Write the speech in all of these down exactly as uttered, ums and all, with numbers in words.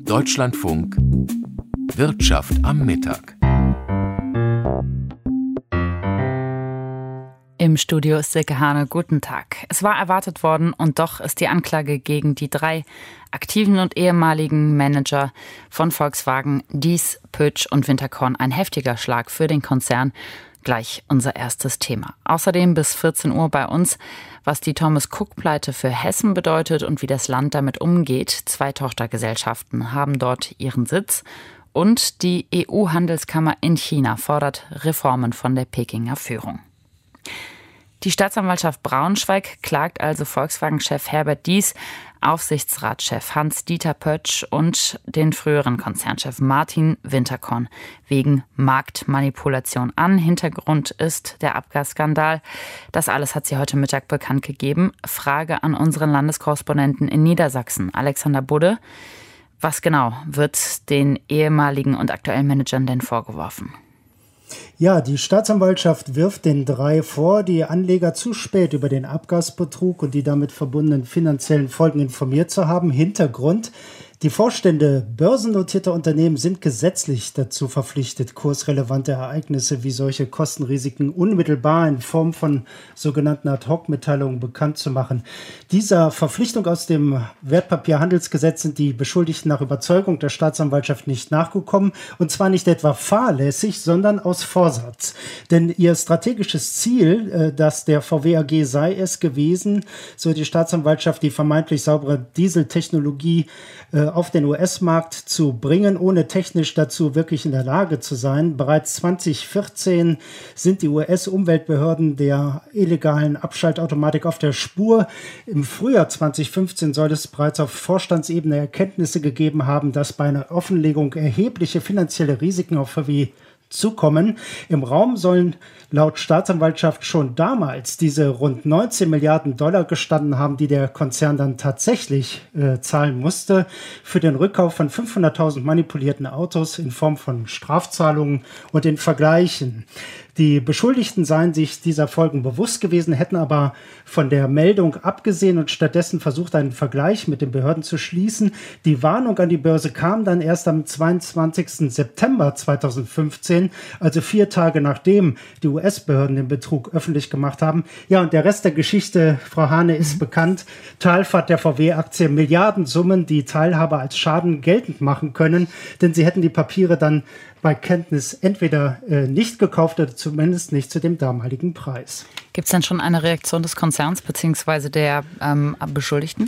Deutschlandfunk Wirtschaft am Mittag. Im Studio ist Silke Hane. Guten Tag. Es war erwartet worden und doch ist die Anklage gegen die drei aktiven und ehemaligen Manager von Volkswagen, Diess, Pötsch und Winterkorn, ein heftiger Schlag für den Konzern. Gleich unser erstes Thema. Außerdem bis vierzehn Uhr bei uns, was die Thomas-Cook-Pleite für Hessen bedeutet und wie das Land damit umgeht. Zwei Tochtergesellschaften haben dort ihren Sitz. Und die E U-Handelskammer in China fordert Reformen von der Pekinger Führung. Die Staatsanwaltschaft Braunschweig klagt also Volkswagen-Chef Herbert Diess, Aufsichtsratschef Hans-Dieter Pötsch und den früheren Konzernchef Martin Winterkorn wegen Marktmanipulation an. Hintergrund ist der Abgasskandal. Das alles hat sie heute Mittag bekannt gegeben. Frage an unseren Landeskorrespondenten in Niedersachsen, Alexander Budde. Was genau wird den ehemaligen und aktuellen Managern denn vorgeworfen? Ja, die Staatsanwaltschaft wirft den drei vor, die Anleger zu spät über den Abgasbetrug und die damit verbundenen finanziellen Folgen informiert zu haben. Hintergrund: Die Vorstände börsennotierter Unternehmen sind gesetzlich dazu verpflichtet, kursrelevante Ereignisse wie solche Kostenrisiken unmittelbar in Form von sogenannten Ad-hoc-Mitteilungen bekannt zu machen. Dieser Verpflichtung aus dem Wertpapierhandelsgesetz sind die Beschuldigten nach Überzeugung der Staatsanwaltschaft nicht nachgekommen, und zwar nicht etwa fahrlässig, sondern aus Vorsatz. Denn ihr strategisches Ziel, das der V W A G sei es gewesen, so die Staatsanwaltschaft, die vermeintlich saubere Dieseltechnologie auf den U S-Markt zu bringen, ohne technisch dazu wirklich in der Lage zu sein. Bereits zwanzig vierzehn sind die U S-Umweltbehörden der illegalen Abschaltautomatik auf der Spur. Im Frühjahr zwanzig fünfzehn soll es bereits auf Vorstandsebene Erkenntnisse gegeben haben, dass bei einer Offenlegung erhebliche finanzielle Risiken auf V W zukommen. Im Raum sollen laut Staatsanwaltschaft schon damals diese rund neunzehn Milliarden Dollar gestanden haben, die der Konzern dann tatsächlich äh, zahlen musste für den Rückkauf von fünfhunderttausend manipulierten Autos in Form von Strafzahlungen und in Vergleichen. Die Beschuldigten seien sich dieser Folgen bewusst gewesen, hätten aber von der Meldung abgesehen und stattdessen versucht, einen Vergleich mit den Behörden zu schließen. Die Warnung an die Börse kam dann erst am zweiundzwanzigsten September zweitausendfünfzehn, also vier Tage nachdem die U S-Behörden den Betrug öffentlich gemacht haben. Ja, und der Rest der Geschichte, Frau Hane, ist bekannt. Talfahrt der V W-Aktie, Milliardensummen, die Teilhaber als Schaden geltend machen können, denn sie hätten die Papiere dann bei Kenntnis entweder äh, nicht gekauft oder zumindest nicht zu dem damaligen Preis. Gibt es denn schon eine Reaktion des Konzerns bzw. der ähm, Beschuldigten?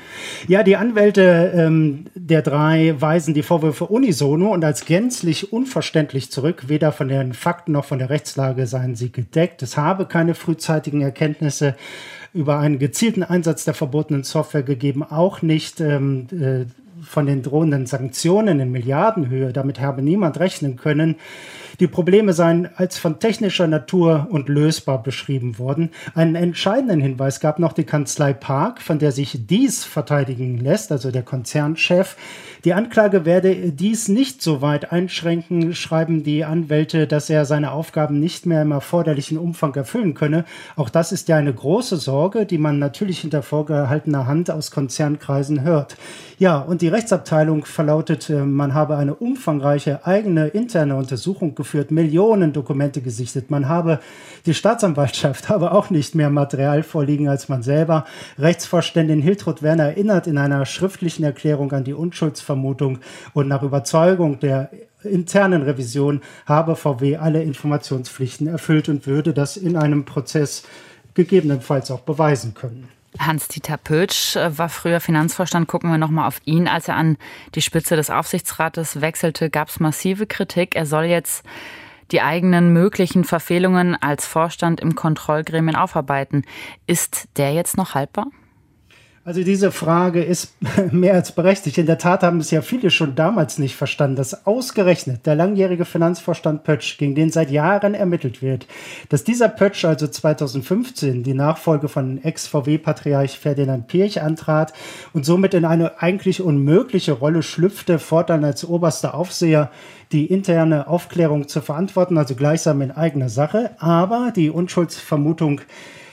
Ja, die Anwälte ähm, der drei weisen die Vorwürfe unisono und als gänzlich unverständlich zurück. Weder von den Fakten noch von der Rechtslage seien sie gedeckt. Es habe keine frühzeitigen Erkenntnisse über einen gezielten Einsatz der verbotenen Software gegeben, auch nicht ähm, äh, von den drohenden Sanktionen in Milliardenhöhe. Damit habe niemand rechnen können. Die Probleme seien als von technischer Natur und lösbar beschrieben worden. Einen entscheidenden Hinweis gab noch die Kanzlei Park, von der sich Diess verteidigen lässt, also der Konzernchef. Die Anklage werde Diess nicht so weit einschränken, schreiben die Anwälte, dass er seine Aufgaben nicht mehr im erforderlichen Umfang erfüllen könne. Auch das ist ja eine große Sorge, die man natürlich hinter vorgehaltener Hand aus Konzernkreisen hört. Ja, und die Rechtsabteilung verlautet, man habe eine umfangreiche eigene interne Untersuchung geführt, Millionen Dokumente gesichtet. Man habe, die Staatsanwaltschaft habe auch nicht mehr Material vorliegen als man selber. Rechtsvorständin Hiltrud Werner erinnert in einer schriftlichen Erklärung an die Unschuldsvermutung und nach Überzeugung der internen Revision habe V W alle Informationspflichten erfüllt und würde das in einem Prozess gegebenenfalls auch beweisen können. Hans-Dieter Pötsch war früher Finanzvorstand. Gucken wir nochmal auf ihn. Als er an die Spitze des Aufsichtsrates wechselte, gab es massive Kritik. Er soll jetzt die eigenen möglichen Verfehlungen als Vorstand im Kontrollgremien aufarbeiten. Ist der jetzt noch haltbar? Also diese Frage ist mehr als berechtigt. In der Tat haben es ja viele schon damals nicht verstanden, dass ausgerechnet der langjährige Finanzvorstand Pötsch, gegen den seit Jahren ermittelt wird, dass dieser Pötsch also zweitausendfünfzehn die Nachfolge von Ex-V W-Patriarch Ferdinand Piëch antrat und somit in eine eigentlich unmögliche Rolle schlüpfte, fortan als oberster Aufseher die interne Aufklärung zu verantworten, also gleichsam in eigener Sache. Aber die Unschuldsvermutung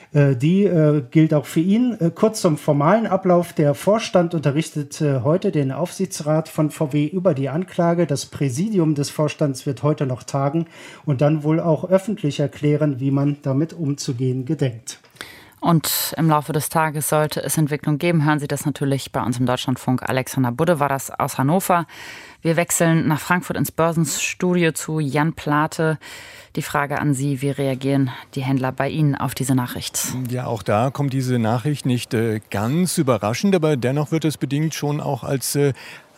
Äh, die äh, gilt auch für ihn. Äh, kurz zum formalen Ablauf. Der Vorstand unterrichtet äh, heute den Aufsichtsrat von V W über die Anklage. Das Präsidium des Vorstands wird heute noch tagen und dann wohl auch öffentlich erklären, wie man damit umzugehen gedenkt. Und im Laufe des Tages sollte es Entwicklung geben. Hören Sie das natürlich bei uns im Deutschlandfunk. Alexander Budde war das aus Hannover. Wir wechseln nach Frankfurt ins Börsenstudio zu Jan Plate. Die Frage an Sie, wie reagieren die Händler bei Ihnen auf diese Nachricht? Ja, auch da kommt diese Nachricht nicht äh, ganz überraschend, aber dennoch wird es bedingt schon auch als äh,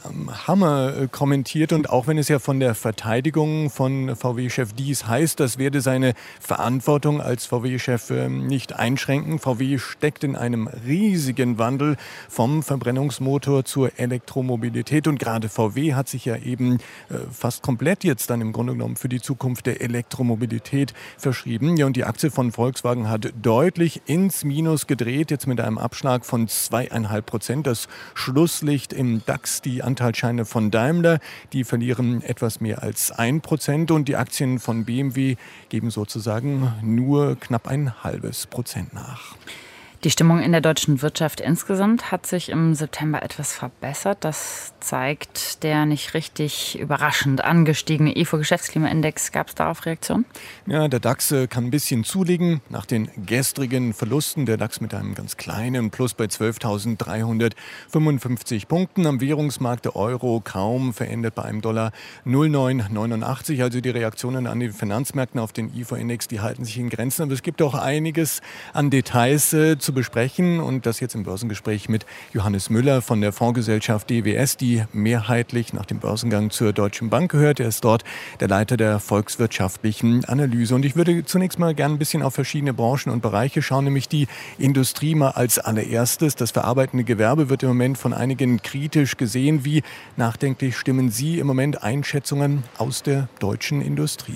Hammer kommentiert. Und auch wenn es ja von der Verteidigung von V W-Chef Diess heißt, das werde seine Verantwortung als V W-Chef nicht einschränken. V W steckt in einem riesigen Wandel vom Verbrennungsmotor zur Elektromobilität. Und gerade V W hat sich ja eben fast komplett jetzt dann im Grunde genommen für die Zukunft der Elektromobilität verschrieben. Ja, und die Aktie von Volkswagen hat deutlich ins Minus gedreht, jetzt mit einem Abschlag von zweieinhalb Prozent. Das Schlusslicht im DAX, die Anteilsscheine von Daimler, die verlieren etwas mehr als ein Prozent und die Aktien von B M W geben sozusagen nur knapp ein halbes Prozent nach. Die Stimmung in der deutschen Wirtschaft insgesamt hat sich im September etwas verbessert. Das zeigt der nicht richtig überraschend angestiegene I F O-Geschäftsklimaindex. Gab es darauf Reaktionen? Ja, der DAX kann ein bisschen zulegen. Nach den gestrigen Verlusten, der DAX mit einem ganz kleinen Plus bei zwölftausenddreihundertfünfundfünfzig Punkten. Am Währungsmarkt der Euro kaum verändert bei einem Dollar null Komma neun neunundachtzig. Also die Reaktionen an den Finanzmärkten auf den I F O-Index, die halten sich in Grenzen. Aber es gibt auch einiges an Details äh, zu besprechen und das jetzt im Börsengespräch mit Johannes Müller von der Fondsgesellschaft D W S, die mehrheitlich nach dem Börsengang zur Deutschen Bank gehört. Er ist dort der Leiter der volkswirtschaftlichen Analyse. Und ich würde zunächst mal gerne ein bisschen auf verschiedene Branchen und Bereiche schauen, nämlich die Industrie mal als allererstes. Das verarbeitende Gewerbe wird im Moment von einigen kritisch gesehen. Wie nachdenklich stimmen Sie im Moment Einschätzungen aus der deutschen Industrie?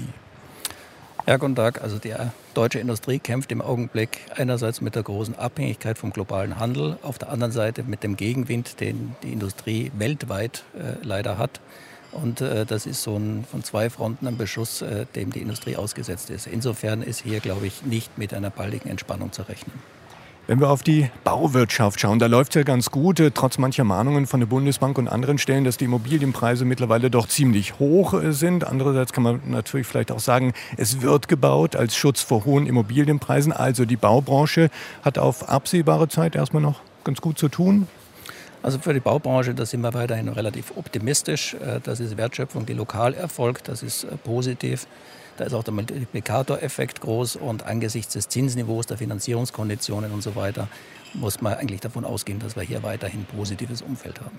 Ja, guten Tag. Also die deutsche Industrie kämpft im Augenblick einerseits mit der großen Abhängigkeit vom globalen Handel, auf der anderen Seite mit dem Gegenwind, den die Industrie weltweit äh, leider hat. Und äh, das ist so ein von zwei Fronten ein Beschuss, äh, dem die Industrie ausgesetzt ist. Insofern ist hier, glaube ich, nicht mit einer baldigen Entspannung zu rechnen. Wenn wir auf die Bauwirtschaft schauen, da läuft es ja ganz gut, trotz mancher Mahnungen von der Bundesbank und anderen Stellen, dass die Immobilienpreise mittlerweile doch ziemlich hoch sind. Andererseits kann man natürlich vielleicht auch sagen, es wird gebaut als Schutz vor hohen Immobilienpreisen. Also die Baubranche hat auf absehbare Zeit erstmal noch ganz gut zu tun. Also für die Baubranche, da sind wir weiterhin relativ optimistisch. Das ist Wertschöpfung, die lokal erfolgt, das ist positiv. Da ist auch der Multiplikatoreffekt groß und angesichts des Zinsniveaus, der Finanzierungskonditionen und so weiter, muss man eigentlich davon ausgehen, dass wir hier weiterhin ein positives Umfeld haben.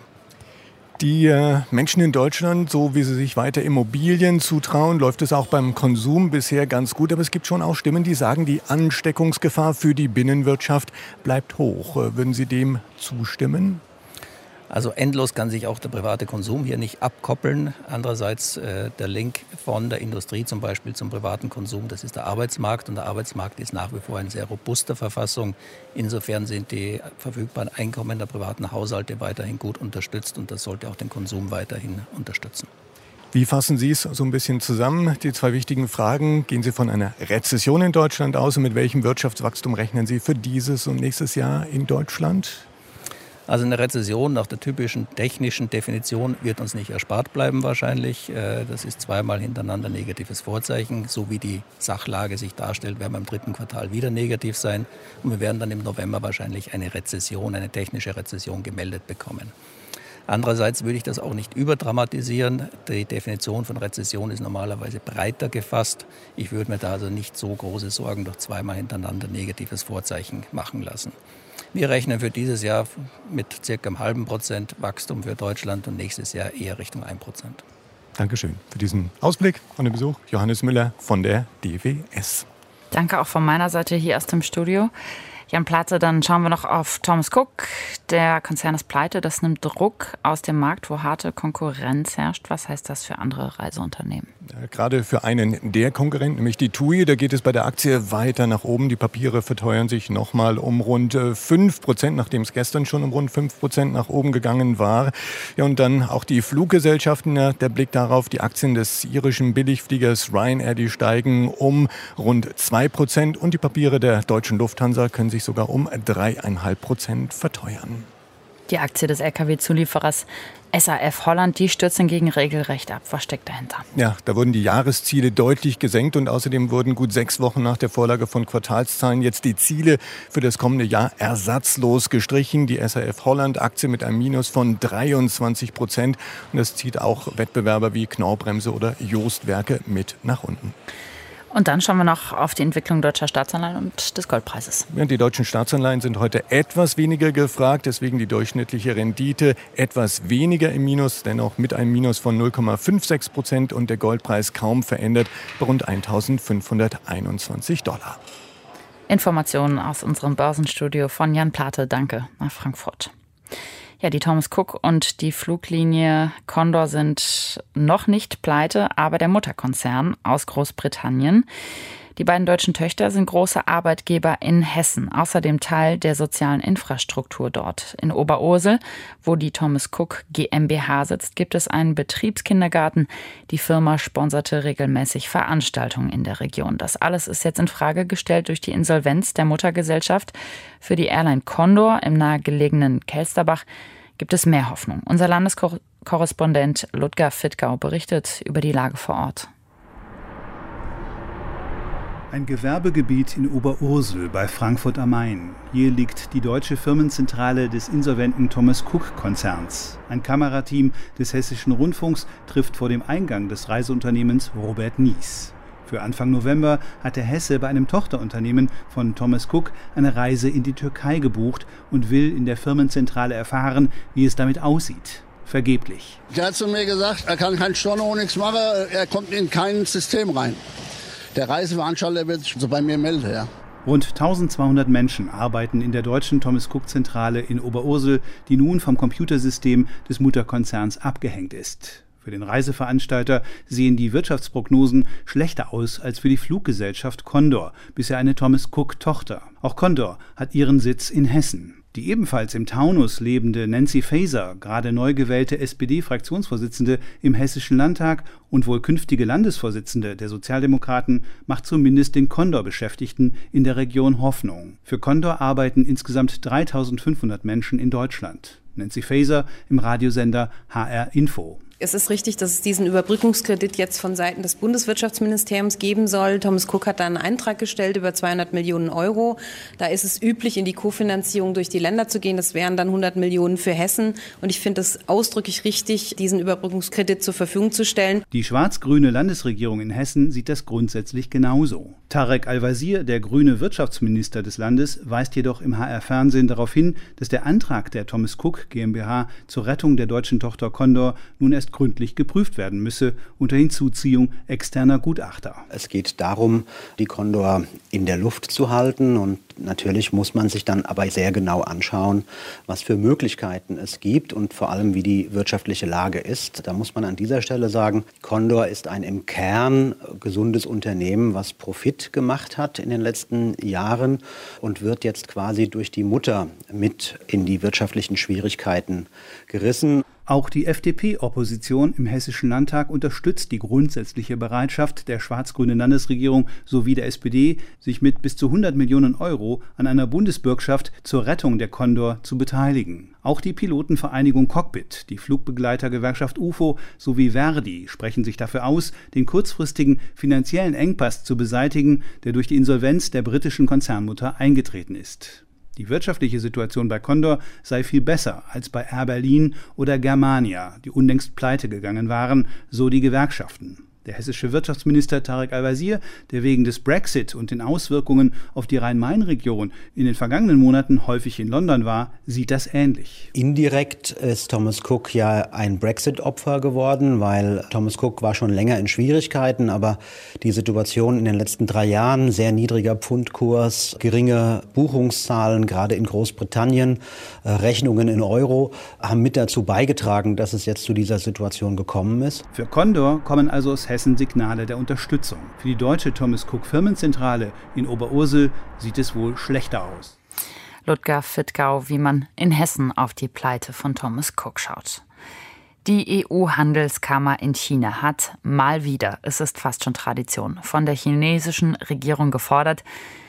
Die äh, Menschen in Deutschland, so wie sie sich weiter Immobilien zutrauen, läuft es auch beim Konsum bisher ganz gut. Aber es gibt schon auch Stimmen, die sagen, die Ansteckungsgefahr für die Binnenwirtschaft bleibt hoch. Würden Sie dem zustimmen? Also endlos kann sich auch der private Konsum hier nicht abkoppeln. Andererseits äh, der Link von der Industrie zum Beispiel zum privaten Konsum, das ist der Arbeitsmarkt. Und der Arbeitsmarkt ist nach wie vor in sehr robuster Verfassung. Insofern sind die verfügbaren Einkommen der privaten Haushalte weiterhin gut unterstützt und das sollte auch den Konsum weiterhin unterstützen. Wie fassen Sie es so ein bisschen zusammen, die zwei wichtigen Fragen? Gehen Sie von einer Rezession in Deutschland aus und mit welchem Wirtschaftswachstum rechnen Sie für dieses und nächstes Jahr in Deutschland? Also eine Rezession nach der typischen technischen Definition wird uns nicht erspart bleiben wahrscheinlich. Das ist zweimal hintereinander negatives Vorzeichen. So wie die Sachlage sich darstellt, werden wir im dritten Quartal wieder negativ sein. Und wir werden dann im November wahrscheinlich eine Rezession, eine technische Rezession gemeldet bekommen. Andererseits würde ich das auch nicht überdramatisieren. Die Definition von Rezession ist normalerweise breiter gefasst. Ich würde mir da also nicht so große Sorgen durch zweimal hintereinander negatives Vorzeichen machen lassen. Wir rechnen für dieses Jahr mit circa einem halben Prozent Wachstum für Deutschland und nächstes Jahr eher Richtung ein Prozent. Dankeschön für diesen Ausblick und den Besuch. Johannes Müller von der D W S. Danke auch von meiner Seite hier aus dem Studio. Jan Plate, dann schauen wir noch auf Thomas Cook. Der Konzern ist pleite, das nimmt Druck aus dem Markt, wo harte Konkurrenz herrscht. Was heißt das für andere Reiseunternehmen? Ja, gerade für einen der Konkurrenten, nämlich die T U I, da geht es bei der Aktie weiter nach oben. Die Papiere verteuern sich nochmal um rund fünf Prozent, nachdem es gestern schon um rund fünf Prozent nach oben gegangen war. Ja, und dann auch die Fluggesellschaften, ja, der Blick darauf, die Aktien des irischen Billigfliegers Ryanair, die steigen um rund zwei Prozent und die Papiere der deutschen Lufthansa können sich sogar um drei Komma fünf Prozent verteuern. Die Aktie des L K W-Zulieferers S A F Holland, die stürzt hingegen regelrecht ab. Was steckt dahinter? Ja, da wurden die Jahresziele deutlich gesenkt und außerdem wurden gut sechs Wochen nach der Vorlage von Quartalszahlen jetzt die Ziele für das kommende Jahr ersatzlos gestrichen. Die S A F Holland Aktie mit einem Minus von dreiundzwanzig Prozent und das zieht auch Wettbewerber wie Knorr-Bremse oder Jost-Werke mit nach unten. Und dann schauen wir noch auf die Entwicklung deutscher Staatsanleihen und des Goldpreises. Ja, die deutschen Staatsanleihen sind heute etwas weniger gefragt, deswegen die durchschnittliche Rendite etwas weniger im Minus, dennoch mit einem Minus von null Komma sechsundfünfzig Prozent und der Goldpreis kaum verändert bei rund eintausendfünfhunderteinundzwanzig Dollar. Informationen aus unserem Börsenstudio von Jan Plate. Danke nach Frankfurt. Ja, die Thomas Cook und die Fluglinie Condor sind noch nicht pleite, aber der Mutterkonzern aus Großbritannien. Die beiden deutschen Töchter sind große Arbeitgeber in Hessen, außerdem Teil der sozialen Infrastruktur dort. In Oberursel, wo die Thomas Cook GmbH sitzt, gibt es einen Betriebskindergarten. Die Firma sponserte regelmäßig Veranstaltungen in der Region. Das alles ist jetzt in Frage gestellt durch die Insolvenz der Muttergesellschaft. Für die Airline Condor im nahegelegenen Kelsterbach gibt es mehr Hoffnung. Unser Landeskorrespondent Ludger Fittgau berichtet über die Lage vor Ort. Ein Gewerbegebiet in Oberursel bei Frankfurt am Main. Hier liegt die deutsche Firmenzentrale des insolventen Thomas Cook-Konzerns. Ein Kamerateam des Hessischen Rundfunks trifft vor dem Eingang des Reiseunternehmens Robert Nies. Für Anfang November hatte Hesse bei einem Tochterunternehmen von Thomas Cook eine Reise in die Türkei gebucht und will in der Firmenzentrale erfahren, wie es damit aussieht. Vergeblich. Der hat zu mir gesagt, er kann kein Storno, nichts machen, er kommt in kein System rein. Der Reiseveranstalter wird sich so bei mir melden, ja. Rund eintausendzweihundert Menschen arbeiten in der deutschen Thomas Cook Zentrale in Oberursel, die nun vom Computersystem des Mutterkonzerns abgehängt ist. Für den Reiseveranstalter sehen die Wirtschaftsprognosen schlechter aus als für die Fluggesellschaft Condor, bisher eine Thomas Cook Tochter. Auch Condor hat ihren Sitz in Hessen. Die ebenfalls im Taunus lebende Nancy Faeser, gerade neu gewählte S P D-Fraktionsvorsitzende im Hessischen Landtag und wohl künftige Landesvorsitzende der Sozialdemokraten, macht zumindest den Condor-Beschäftigten in der Region Hoffnung. Für Condor arbeiten insgesamt dreitausendfünfhundert Menschen in Deutschland. Nancy Faeser im Radiosender H R Info. Es ist richtig, dass es diesen Überbrückungskredit jetzt von Seiten des Bundeswirtschaftsministeriums geben soll. Thomas Cook hat da einen Eintrag gestellt über zweihundert Millionen Euro. Da ist es üblich, in die Kofinanzierung durch die Länder zu gehen. Das wären dann hundert Millionen für Hessen. Und ich finde es ausdrücklich richtig, diesen Überbrückungskredit zur Verfügung zu stellen. Die schwarz-grüne Landesregierung in Hessen sieht das grundsätzlich genauso. Tarek Al-Wazir, der grüne Wirtschaftsminister des Landes, weist jedoch im H R-Fernsehen darauf hin, dass der Antrag der Thomas Cook GmbH zur Rettung der deutschen Tochter Condor nun erst gründlich geprüft werden müsse, unter Hinzuziehung externer Gutachter. Es geht darum, die Condor in der Luft zu halten und natürlich muss man sich dann aber sehr genau anschauen, was für Möglichkeiten es gibt und vor allem, wie die wirtschaftliche Lage ist. Da muss man an dieser Stelle sagen, Condor ist ein im Kern gesundes Unternehmen, was Profit gemacht hat in den letzten Jahren und wird jetzt quasi durch die Mutter mit in die wirtschaftlichen Schwierigkeiten gerissen. Auch die F D P-Opposition im Hessischen Landtag unterstützt die grundsätzliche Bereitschaft der schwarz-grünen Landesregierung sowie der S P D, sich mit bis zu hundert Millionen Euro an einer Bundesbürgschaft zur Rettung der Condor zu beteiligen. Auch die Pilotenvereinigung Cockpit, die Flugbegleitergewerkschaft U F O sowie Verdi sprechen sich dafür aus, den kurzfristigen finanziellen Engpass zu beseitigen, der durch die Insolvenz der britischen Konzernmutter eingetreten ist. Die wirtschaftliche Situation bei Condor sei viel besser als bei Air Berlin oder Germania, die unlängst pleite gegangen waren, so die Gewerkschaften. Der hessische Wirtschaftsminister Tarek Al-Wazir, der wegen des Brexit und den Auswirkungen auf die Rhein-Main-Region in den vergangenen Monaten häufig in London war, sieht das ähnlich. Indirekt ist Thomas Cook ja ein Brexit-Opfer geworden, weil Thomas Cook war schon länger in Schwierigkeiten, aber die Situation in den letzten drei Jahren, sehr niedriger Pfundkurs, geringe Buchungszahlen, gerade in Großbritannien, äh, Rechnungen in Euro, haben mit dazu beigetragen, dass es jetzt zu dieser Situation gekommen ist. Für Condor kommen also aus Hessen Hessen Signale der Unterstützung. Für die deutsche Thomas Cook Firmenzentrale in Oberursel sieht es wohl schlechter aus. Ludger Fittgau, wie man in Hessen auf die Pleite von Thomas Cook schaut. Die E U-Handelskammer in China hat mal wieder, es ist fast schon Tradition, von der chinesischen Regierung gefordert,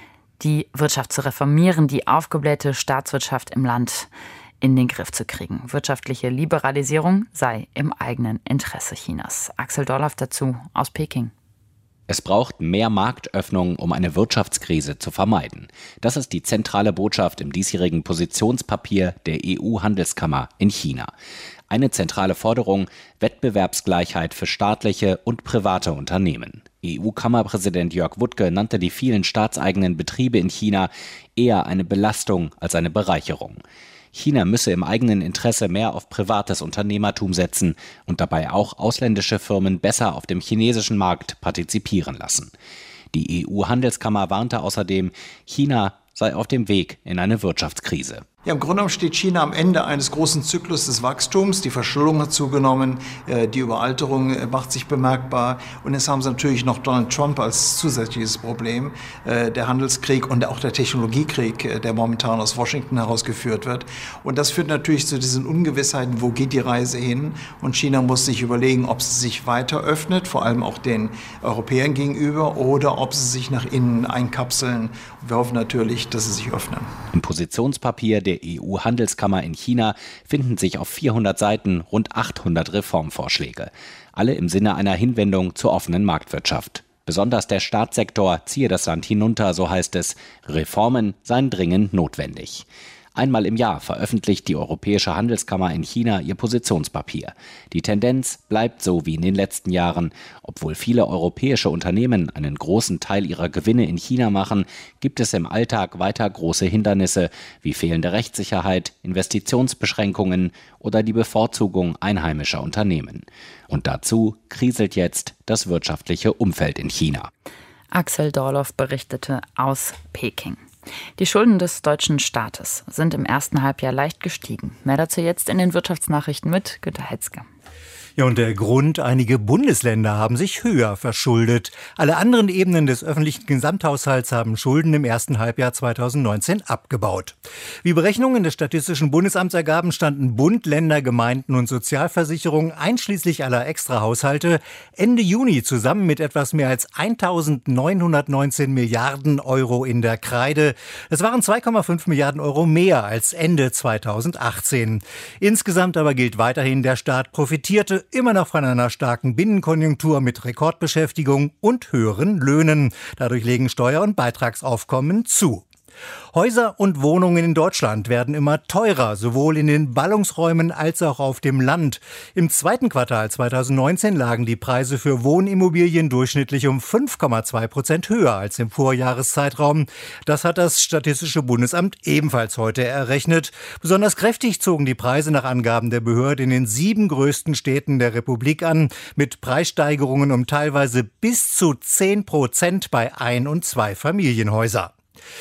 die Wirtschaft zu reformieren, die aufgeblähte Staatswirtschaft im Land in den Griff zu kriegen. Wirtschaftliche Liberalisierung sei im eigenen Interesse Chinas. Axel Dorloff dazu aus Peking. Es braucht mehr Marktöffnung, um eine Wirtschaftskrise zu vermeiden. Das ist die zentrale Botschaft im diesjährigen Positionspapier der E U-Handelskammer in China. Eine zentrale Forderung: Wettbewerbsgleichheit für staatliche und private Unternehmen. E U-Kammerpräsident Jörg Wuttke nannte die vielen staatseigenen Betriebe in China eher eine Belastung als eine Bereicherung. China müsse im eigenen Interesse mehr auf privates Unternehmertum setzen und dabei auch ausländische Firmen besser auf dem chinesischen Markt partizipieren lassen. Die E U-Handelskammer warnte außerdem, China sei auf dem Weg in eine Wirtschaftskrise. Ja, im Grunde genommen steht China am Ende eines großen Zyklus des Wachstums. Die Verschuldung hat zugenommen, die Überalterung macht sich bemerkbar. Und jetzt haben sie natürlich noch Donald Trump als zusätzliches Problem. Der Handelskrieg und auch der Technologiekrieg, der momentan aus Washington herausgeführt wird. Und das führt natürlich zu diesen Ungewissheiten, wo geht die Reise hin? Und China muss sich überlegen, ob sie sich weiter öffnet, vor allem auch den Europäern gegenüber, oder ob sie sich nach innen einkapseln. Wir hoffen natürlich, dass sie sich öffnen. Im Positionspapier der E U-Handelskammer in China finden sich auf vierhundert Seiten rund achthundert Reformvorschläge. Alle im Sinne einer Hinwendung zur offenen Marktwirtschaft. Besonders der Staatssektor ziehe das Land hinunter, so heißt es. Reformen seien dringend notwendig. Einmal im Jahr veröffentlicht die Europäische Handelskammer in China ihr Positionspapier. Die Tendenz bleibt so wie in den letzten Jahren. Obwohl viele europäische Unternehmen einen großen Teil ihrer Gewinne in China machen, gibt es im Alltag weiter große Hindernisse wie fehlende Rechtssicherheit, Investitionsbeschränkungen oder die Bevorzugung einheimischer Unternehmen. Und dazu kriselt jetzt das wirtschaftliche Umfeld in China. Axel Dorloff berichtete aus Peking. Die Schulden des deutschen Staates sind im ersten Halbjahr leicht gestiegen. Mehr dazu jetzt in den Wirtschaftsnachrichten mit Günter Hetzke. Ja, und der Grund, einige Bundesländer haben sich höher verschuldet. Alle anderen Ebenen des öffentlichen Gesamthaushalts haben Schulden im ersten Halbjahr zweitausendneunzehn abgebaut. Wie Berechnungen des Statistischen Bundesamts ergaben, standen Bund, Länder, Gemeinden und Sozialversicherungen einschließlich aller Extrahaushalte Ende Juni zusammen mit etwas mehr als eintausendneunhundertneunzehn Milliarden Euro in der Kreide. Das waren zwei Komma fünf Milliarden Euro mehr als Ende zweitausendachtzehn. Insgesamt aber gilt weiterhin, der Staat profitierte immer noch von einer starken Binnenkonjunktur mit Rekordbeschäftigung und höheren Löhnen. Dadurch legen Steuer- und Beitragsaufkommen zu. Häuser und Wohnungen in Deutschland werden immer teurer, sowohl in den Ballungsräumen als auch auf dem Land. Im zweiten Quartal zweitausendneunzehn lagen die Preise für Wohnimmobilien durchschnittlich um fünf Komma zwei Prozent höher als im Vorjahreszeitraum. Das hat das Statistische Bundesamt ebenfalls heute errechnet. Besonders kräftig zogen die Preise nach Angaben der Behörde in den sieben größten Städten der Republik an, mit Preissteigerungen um teilweise bis zu zehn Prozent bei Ein- und Zweifamilienhäusern.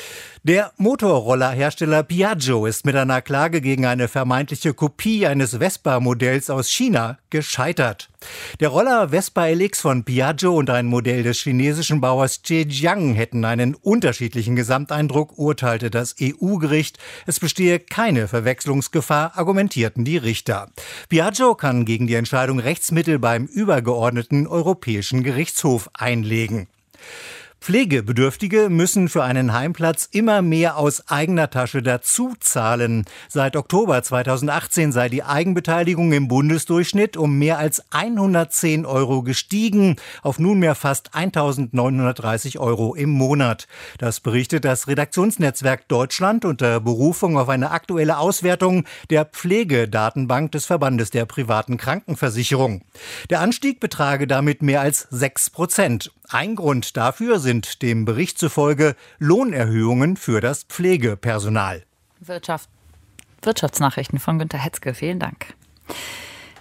Der Motorrollerhersteller Piaggio ist mit einer Klage gegen eine vermeintliche Kopie eines Vespa-Modells aus China gescheitert. Der Roller Vespa L X von Piaggio und ein Modell des chinesischen Bauers Zhejiang hätten einen unterschiedlichen Gesamteindruck, urteilte das E U-Gericht. Es bestehe keine Verwechslungsgefahr, argumentierten die Richter. Piaggio kann gegen die Entscheidung Rechtsmittel beim übergeordneten Europäischen Gerichtshof einlegen. Pflegebedürftige müssen für einen Heimplatz immer mehr aus eigener Tasche dazu zahlen. Seit Oktober zweitausendachtzehn sei die Eigenbeteiligung im Bundesdurchschnitt um mehr als hundertzehn Euro gestiegen, auf nunmehr fast eintausendneunhundertdreißig Euro im Monat. Das berichtet das Redaktionsnetzwerk Deutschland unter Berufung auf eine aktuelle Auswertung der Pflegedatenbank des Verbandes der privaten Krankenversicherung. Der Anstieg betrage damit mehr als sechs Prozent. Ein Grund dafür sind dem Bericht zufolge Lohnerhöhungen für das Pflegepersonal. Wirtschaft, Wirtschaftsnachrichten von Günter Hetzke. Vielen Dank.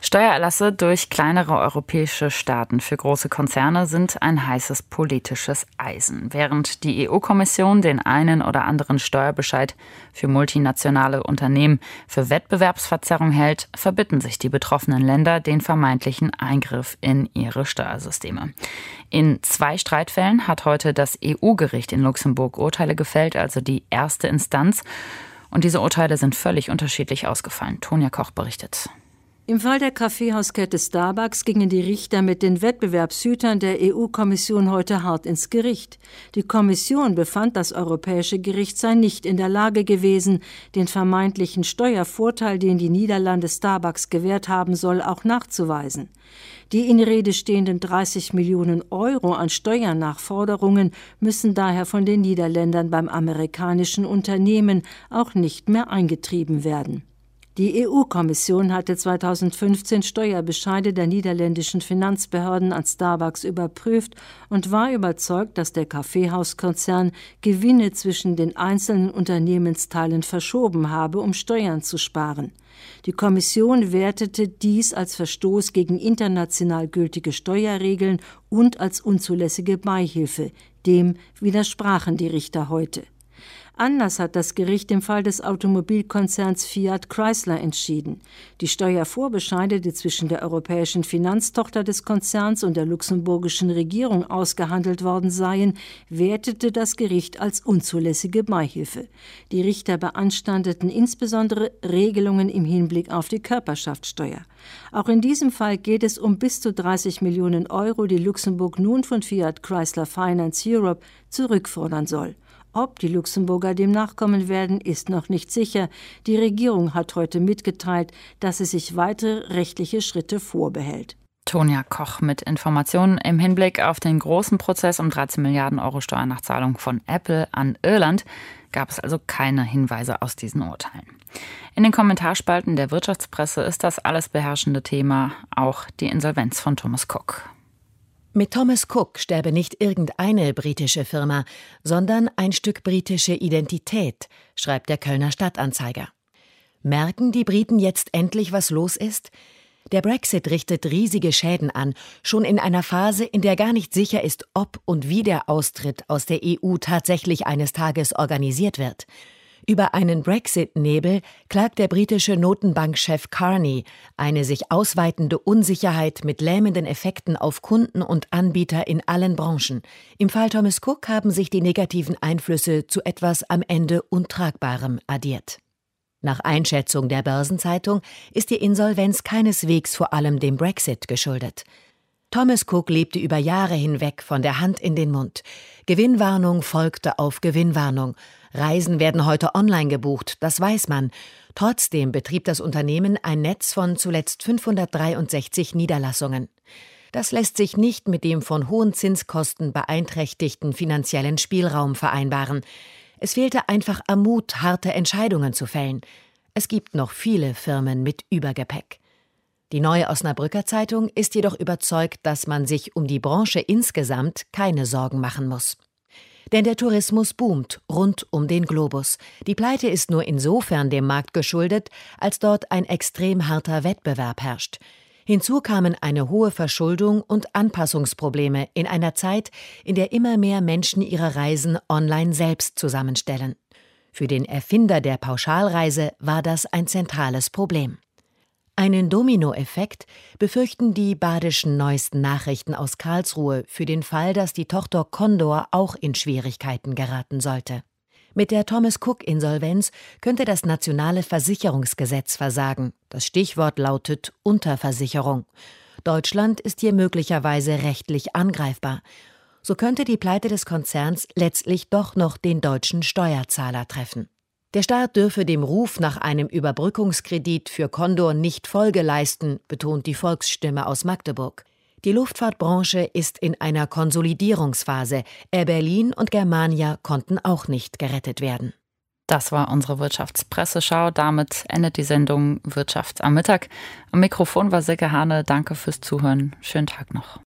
Steuererlasse durch kleinere europäische Staaten für große Konzerne sind ein heißes politisches Eisen. Während die E U-Kommission den einen oder anderen Steuerbescheid für multinationale Unternehmen für Wettbewerbsverzerrung hält, verbitten sich die betroffenen Länder den vermeintlichen Eingriff in ihre Steuersysteme. In zwei Streitfällen hat heute das E U-Gericht in Luxemburg Urteile gefällt, also die erste Instanz. Und diese Urteile sind völlig unterschiedlich ausgefallen. Tonja Koch berichtet. Im Fall der Kaffeehauskette Starbucks gingen die Richter mit den Wettbewerbshütern der E U-Kommission heute hart ins Gericht. Die Kommission befand, das Europäische Gericht sei nicht in der Lage gewesen, den vermeintlichen Steuervorteil, den die Niederlande Starbucks gewährt haben soll, auch nachzuweisen. Die in Rede stehenden dreißig Millionen Euro an Steuernachforderungen müssen daher von den Niederländern beim amerikanischen Unternehmen auch nicht mehr eingetrieben werden. Die E U-Kommission hatte zweitausendfünfzehn Steuerbescheide der niederländischen Finanzbehörden an Starbucks überprüft und war überzeugt, dass der Kaffeehauskonzern Gewinne zwischen den einzelnen Unternehmensteilen verschoben habe, um Steuern zu sparen. Die Kommission wertete dies als Verstoß gegen international gültige Steuerregeln und als unzulässige Beihilfe. Dem widersprachen die Richter heute. Anders hat das Gericht im Fall des Automobilkonzerns Fiat Chrysler entschieden. Die Steuervorbescheide, die zwischen der europäischen Finanztochter des Konzerns und der luxemburgischen Regierung ausgehandelt worden seien, wertete das Gericht als unzulässige Beihilfe. Die Richter beanstandeten insbesondere Regelungen im Hinblick auf die Körperschaftssteuer. Auch in diesem Fall geht es um bis zu dreißig Millionen Euro, die Luxemburg nun von Fiat Chrysler Finance Europe zurückfordern soll. Ob die Luxemburger dem nachkommen werden, ist noch nicht sicher. Die Regierung hat heute mitgeteilt, dass sie sich weitere rechtliche Schritte vorbehält. Tonja Koch mit Informationen im Hinblick auf den großen Prozess um dreizehn Milliarden Euro Steuernachzahlung von Apple an Irland gab es also keine Hinweise aus diesen Urteilen. In den Kommentarspalten der Wirtschaftspresse ist das alles beherrschende Thema auch die Insolvenz von Thomas Cook. Mit Thomas Cook sterbe nicht irgendeine britische Firma, sondern ein Stück britische Identität, schreibt der Kölner Stadtanzeiger. Merken die Briten jetzt endlich, was los ist? Der Brexit richtet riesige Schäden an, schon in einer Phase, in der gar nicht sicher ist, ob und wie der Austritt aus der E U tatsächlich eines Tages organisiert wird. Über einen Brexit-Nebel klagt der britische Notenbankchef Carney, eine sich ausweitende Unsicherheit mit lähmenden Effekten auf Kunden und Anbieter in allen Branchen. Im Fall Thomas Cook haben sich die negativen Einflüsse zu etwas am Ende Untragbarem addiert. Nach Einschätzung der Börsenzeitung ist die Insolvenz keineswegs vor allem dem Brexit geschuldet. Thomas Cook lebte über Jahre hinweg von der Hand in den Mund. Gewinnwarnung folgte auf Gewinnwarnung. Reisen werden heute online gebucht, das weiß man. Trotzdem betrieb das Unternehmen ein Netz von zuletzt fünfhundertdreiundsechzig Niederlassungen. Das lässt sich nicht mit dem von hohen Zinskosten beeinträchtigten finanziellen Spielraum vereinbaren. Es fehlte einfach am Mut, harte Entscheidungen zu fällen. Es gibt noch viele Firmen mit Übergepäck. Die Neue Osnabrücker Zeitung ist jedoch überzeugt, dass man sich um die Branche insgesamt keine Sorgen machen muss. Denn der Tourismus boomt rund um den Globus. Die Pleite ist nur insofern dem Markt geschuldet, als dort ein extrem harter Wettbewerb herrscht. Hinzu kamen eine hohe Verschuldung und Anpassungsprobleme in einer Zeit, in der immer mehr Menschen ihre Reisen online selbst zusammenstellen. Für den Erfinder der Pauschalreise war das ein zentrales Problem. Einen Dominoeffekt befürchten die badischen Neuesten Nachrichten aus Karlsruhe für den Fall, dass die Tochter Condor auch in Schwierigkeiten geraten sollte. Mit der Thomas Cook-Insolvenz könnte das nationale Versicherungsgesetz versagen. Das Stichwort lautet Unterversicherung. Deutschland ist hier möglicherweise rechtlich angreifbar. So könnte die Pleite des Konzerns letztlich doch noch den deutschen Steuerzahler treffen. Der Staat dürfe dem Ruf nach einem Überbrückungskredit für Condor nicht Folge leisten, betont die Volksstimme aus Magdeburg. Die Luftfahrtbranche ist in einer Konsolidierungsphase. Air Berlin und Germania konnten auch nicht gerettet werden. Das war unsere Wirtschaftspresseschau. Damit endet die Sendung Wirtschaft am Mittag. Am Mikrofon war Silke Hane. Danke fürs Zuhören. Schönen Tag noch.